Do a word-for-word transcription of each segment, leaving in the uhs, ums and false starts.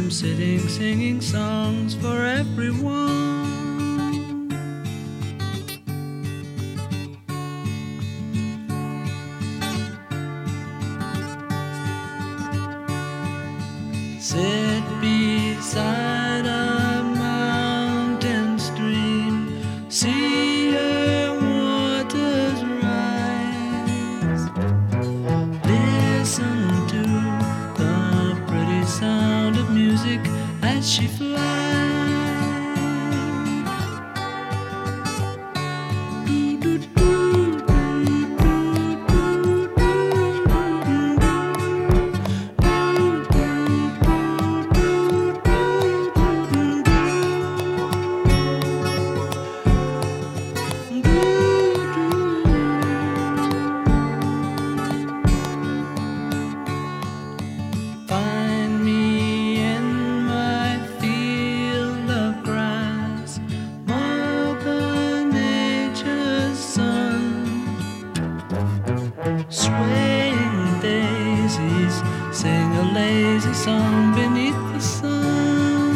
I'm sitting singing songs for everyone. Sit beside a mountain stream, see her waters rise. Listen to the pretty sound of music as she flies. Find me in my field of grass, Mother Nature's son. Swaying daisies sing a lazy song beneath the sun.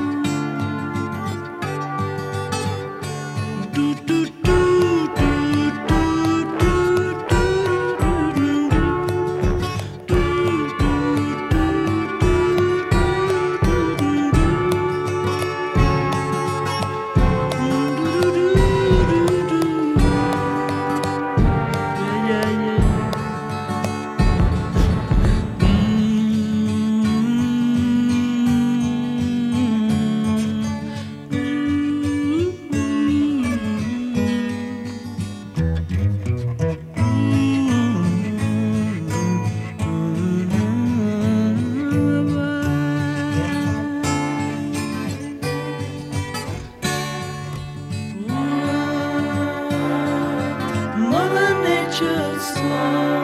Do, do, do, do, do, do, do, do, Mother Nature's song.